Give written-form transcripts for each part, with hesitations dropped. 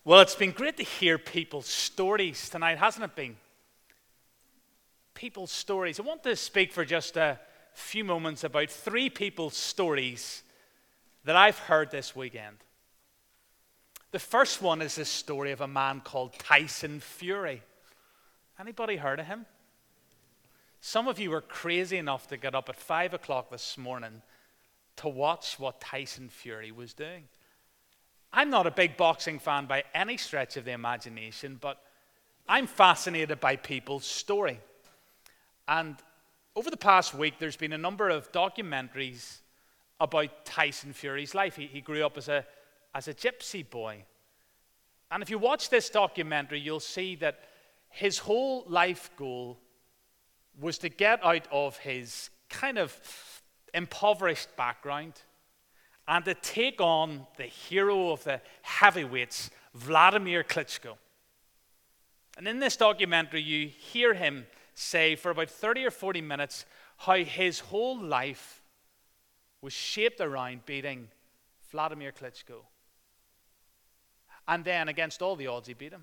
Well, it's been great to hear people's stories tonight, hasn't it been? People's stories. I want to speak for just a few moments about three people's stories that I've heard this weekend. The first one is the story of a man called Tyson Fury. Anybody heard of him? Some of you were crazy enough to get up at 5 o'clock this morning to watch what Tyson Fury was doing. I'm not a big boxing fan by any stretch of the imagination, but I'm fascinated by people's story. And over the past week, there's been a number of documentaries about Tyson Fury's life. He grew up as a gypsy boy. And if you watch this documentary, you'll see that his whole life goal was to get out of his kind of impoverished background and to take on the hero of the heavyweights, Vladimir Klitschko. And in this documentary, you hear him say for about 30 or 40 minutes how his whole life was shaped around beating Vladimir Klitschko. And then, against all the odds, he beat him.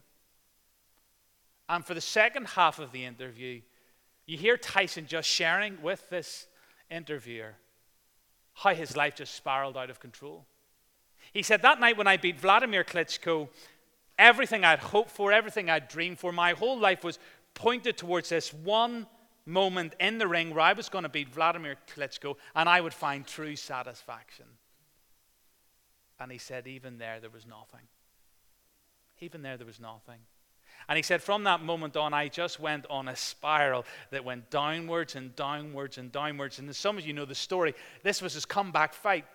And for the second half of the interview, you hear Tyson just sharing with this interviewer how his life just spiraled out of control. He said, that night when I beat Vladimir Klitschko, everything I'd hoped for, everything I'd dreamed for, my whole life was pointed towards this one moment in the ring where I was going to beat Vladimir Klitschko and I would find true satisfaction. And he said, even there was nothing. Even there was nothing. And he said, from that moment on, I just went on a spiral that went downwards and downwards and downwards. And as some of you know the story, this was his comeback fight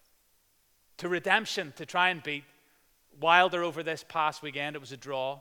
to redemption to try and beat Wilder over this past weekend. It was a draw.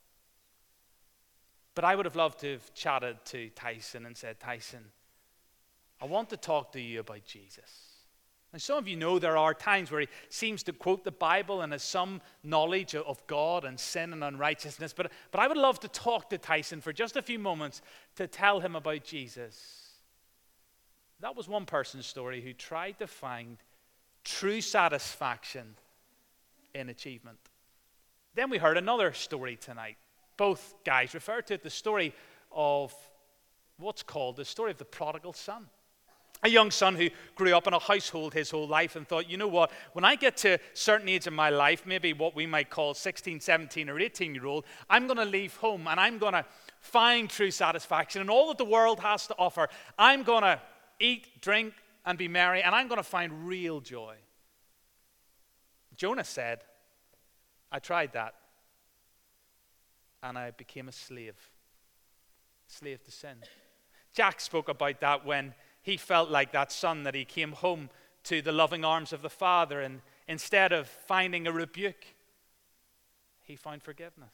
But I would have loved to have chatted to Tyson and said, Tyson, I want to talk to you about Jesus. Now, some of you know there are times where he seems to quote the Bible and has some knowledge of God and sin and unrighteousness. But I would love to talk to Tyson for just a few moments to tell him about Jesus. That was one person's story who tried to find true satisfaction in achievement. Then we heard another story tonight. Both guys referred to it, the story of what's called the story of the prodigal son. A young son who grew up in a household his whole life and thought, you know what, when I get to a certain age in my life, maybe what we might call 16, 17, or 18-year-old, I'm going to leave home and I'm going to find true satisfaction in all that the world has to offer. I'm going to eat, drink, and be merry, and I'm going to find real joy. Jonah said, I tried that, and I became a slave to sin. Jack spoke about that when he felt like that son that he came home to the loving arms of the Father, and instead of finding a rebuke, he found forgiveness.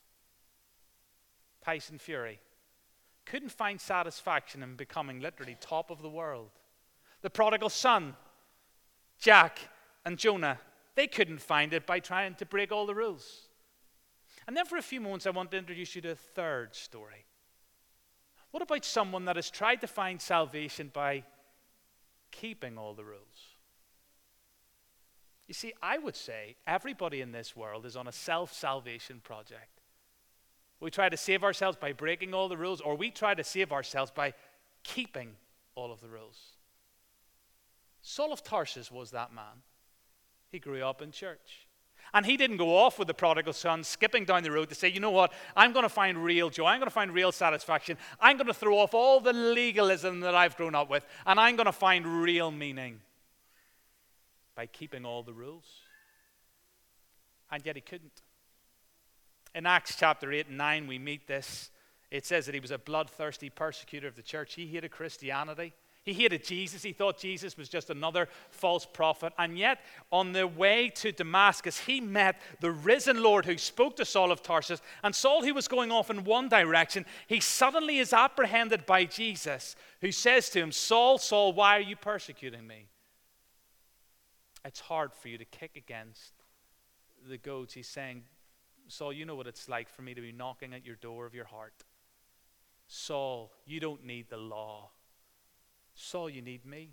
Tyson Fury couldn't find satisfaction in becoming literally top of the world. The prodigal son, Jack and Jonah, they couldn't find it by trying to break all the rules. And then for a few moments, I want to introduce you to a third story. What about someone that has tried to find salvation by keeping all the rules? You see, I would say everybody in this world is on a self-salvation project. We try to save ourselves by breaking all the rules, or we try to save ourselves by keeping all of the rules. Saul of Tarsus was that man. He grew up in church. And he didn't go off with the prodigal son, skipping down the road to say, you know what, I'm going to find real joy. I'm going to find real satisfaction. I'm going to throw off all the legalism that I've grown up with, and I'm going to find real meaning by keeping all the rules. And yet he couldn't. In Acts chapter 8 and 9, we meet this. It says that he was a bloodthirsty persecutor of the church. He hated Christianity. He hated Jesus. He thought Jesus was just another false prophet. And yet, on the way to Damascus, he met the risen Lord who spoke to Saul of Tarsus. And Saul, who was going off in one direction, he suddenly is apprehended by Jesus, who says to him, Saul, Saul, why are you persecuting me? It's hard for you to kick against the goads. He's saying, Saul, you know what it's like for me to be knocking at your door of your heart. Saul, you don't need the law. Saul, you need me.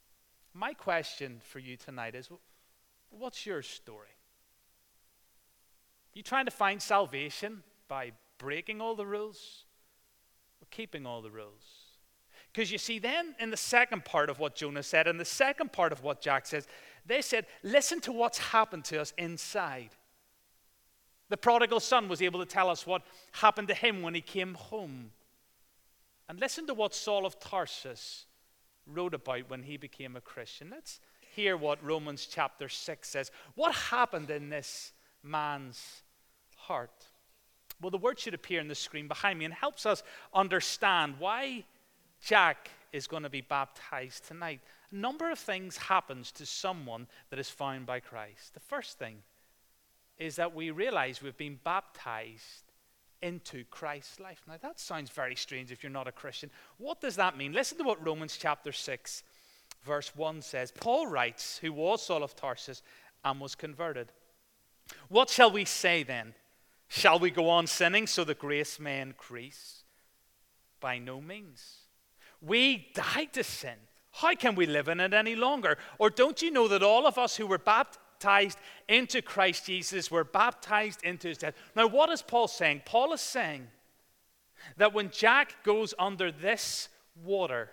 My question for you tonight is, what's your story? You trying to find salvation by breaking all the rules or keeping all the rules? Because you see, then in the second part of what Jonah said, and the second part of what Jack says, they said, listen to what's happened to us inside. The prodigal son was able to tell us what happened to him when he came home. And listen to what Saul of Tarsus wrote about when he became a Christian. Let's hear what Romans chapter 6 says. What happened in this man's heart? Well, the word should appear on the screen behind me and helps us understand why Jack is going to be baptized tonight. A number of things happens to someone that is found by Christ. The first thing is that we realize we've been baptized into Christ's life. Now that sounds very strange if you're not a Christian. What does that mean? Listen to what Romans chapter 6 verse 1 says. Paul writes, who was Saul of Tarsus and was converted. What shall we say then? Shall we go on sinning so that grace may increase? By no means. We died to sin. How can we live in it any longer? Or don't you know that all of us who were baptized into Christ Jesus were baptized into his death? Now, what is Paul saying? Paul is saying that when Jack goes under this water,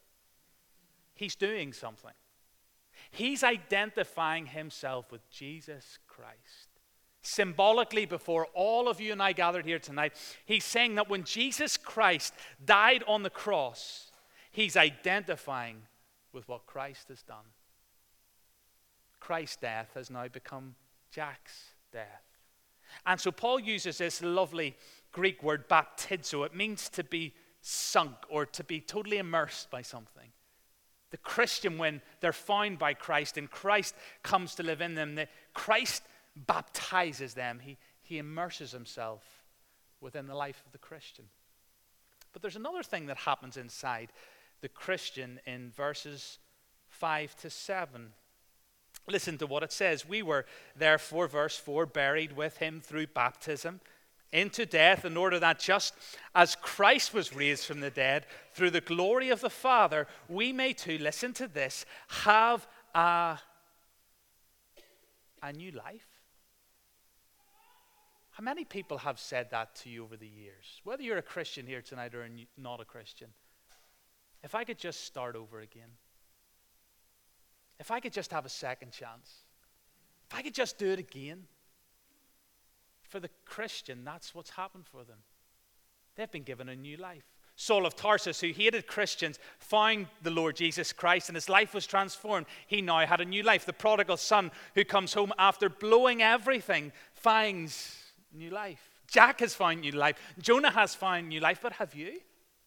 he's doing something. He's identifying himself with Jesus Christ. Symbolically, before all of you and I gathered here tonight, he's saying that when Jesus Christ died on the cross, he's identifying with what Christ has done. Christ's death has now become Jack's death. And so Paul uses this lovely Greek word baptizo. It means to be sunk or to be totally immersed by something. The Christian, when they're found by Christ and Christ comes to live in them, Christ baptizes them. He immerses himself within the life of the Christian. But there's another thing that happens inside the Christian in verses 5 to 7. Listen to what it says. We were therefore, verse 4, buried with him through baptism into death, in order that just as Christ was raised from the dead through the glory of the Father, we may too, listen to this, have a new life. How many people have said that to you over the years? Whether you're a Christian here tonight or not a Christian. If I could just start over again. If I could just have a second chance. If I could just do it again. For the Christian, that's what's happened for them. They've been given a new life. Saul of Tarsus, who hated Christians, found the Lord Jesus Christ and his life was transformed. He now had a new life. The prodigal son who comes home after blowing everything finds new life. Jack has found new life. Jonah has found new life. But have you?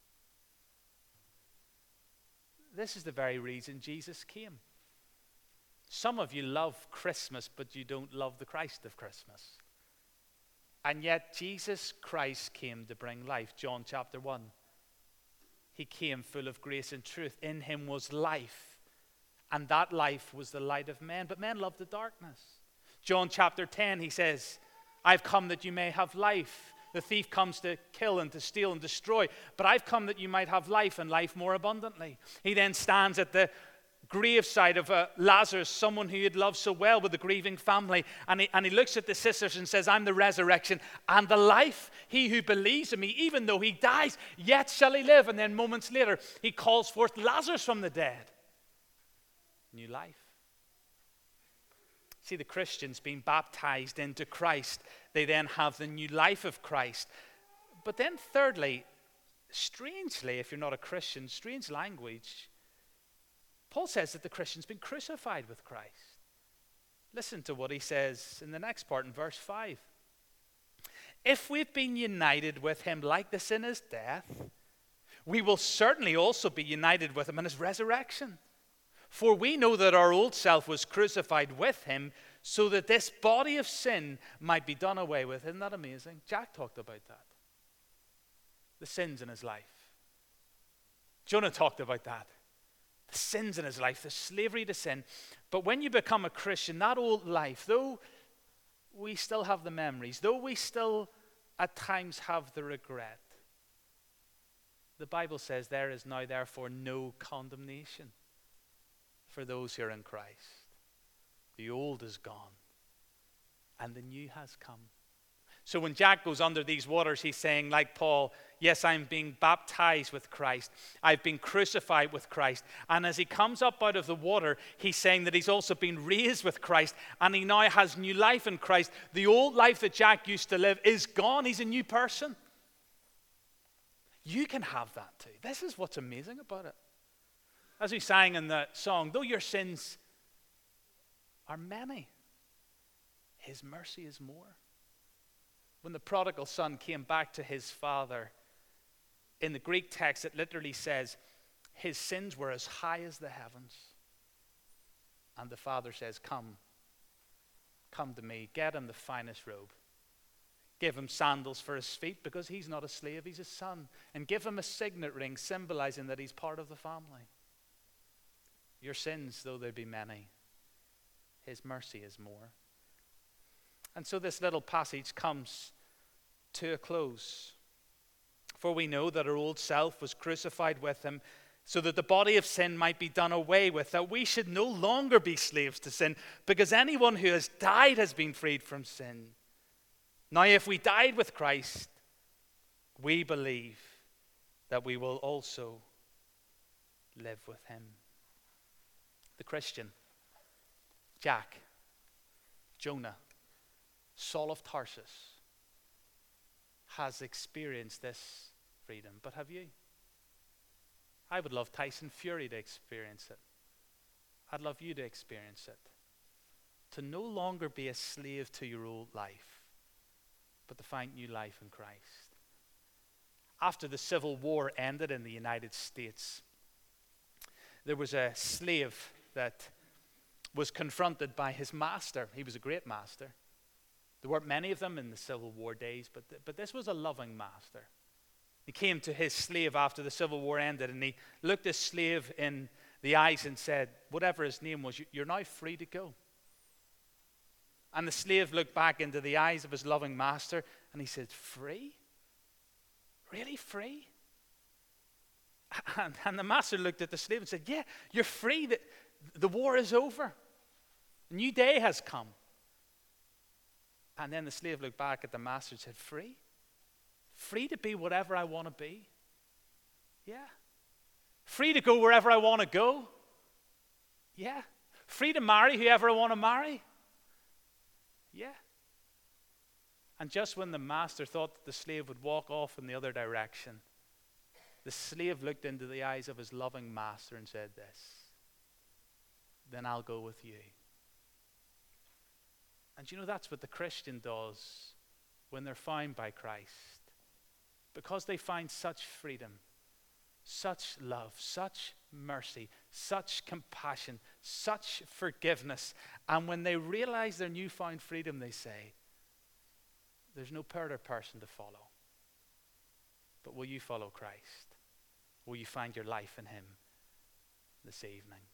This is the very reason Jesus came. Some of you love Christmas, but you don't love the Christ of Christmas. And yet Jesus Christ came to bring life. John chapter 1. He came full of grace and truth. In him was life. And that life was the light of men. But men love the darkness. John chapter 10, he says, I've come that you may have life. The thief comes to kill and to steal and destroy. But I've come that you might have life and life more abundantly. He then stands at the graveside of Lazarus, someone who he had loved so well with the grieving family. And he looks at the sisters and says, I'm the resurrection and the life. He who believes in me, even though he dies, yet shall he live. And then moments later, he calls forth Lazarus from the dead. New life. See, the Christians being baptized into Christ, they then have the new life of Christ. But then thirdly, strangely, if you're not a Christian, strange language, Paul says that the Christian's been crucified with Christ. Listen to what he says in the next part in verse 5. If we've been united with him like this in his death, we will certainly also be united with him in his resurrection. For we know that our old self was crucified with him so that this body of sin might be done away with. Isn't that amazing? Jack talked about that. The sins in his life. Jonah talked about that. The sins in his life, the slavery to sin. But when you become a Christian, that old life, though we still have the memories, though we still at times have the regret, the Bible says there is now therefore no condemnation for those who are in Christ. The old is gone and the new has come. So when Jack goes under these waters, he's saying, like Paul, yes, I'm being baptized with Christ. I've been crucified with Christ. And as he comes up out of the water, he's saying that he's also been raised with Christ. And he now has new life in Christ. The old life that Jack used to live is gone. He's a new person. You can have that too. This is what's amazing about it. As we sang in the song, though your sins are many, his mercy is more. When the prodigal son came back to his father, in the Greek text it literally says his sins were as high as the heavens. And the father says, come to me, get him the finest robe. Give him sandals for his feet because he's not a slave, he's a son. And give him a signet ring symbolizing that he's part of the family. Your sins, though they be many, his mercy is more. And so this little passage comes to a close. For we know that our old self was crucified with him so that the body of sin might be done away with, that we should no longer be slaves to sin, because anyone who has died has been freed from sin. Now, if we died with Christ, we believe that we will also live with him. The Christian, Jack, Jonah, Saul of Tarsus, has experienced this freedom. But have you? I would love Tyson Fury to experience it. I'd love you to experience it. To no longer be a slave to your old life, but to find new life in Christ. After the Civil War ended in the United States, there was a slave that was confronted by his master. He was a great master. There weren't many of them in the Civil War days, but this was a loving master. He came to his slave after the Civil War ended, and he looked his slave in the eyes and said, whatever his name was, you're now free to go. And the slave looked back into the eyes of his loving master, and he said, free? Really free? And the master looked at the slave and said, yeah, you're free. The war is over. A new day has come. And then the slave looked back at the master and said, free? Free to be whatever I want to be? Yeah. Free to go wherever I want to go? Yeah. Free to marry whoever I want to marry? Yeah. And just when the master thought that the slave would walk off in the other direction, the slave looked into the eyes of his loving master and said this, then I'll go with you. And you know, that's what the Christian does when they're found by Christ. Because they find such freedom, such love, such mercy, such compassion, such forgiveness. And when they realize their newfound freedom, they say, there's no better person to follow. But will you follow Christ? Will you find your life in him this evening?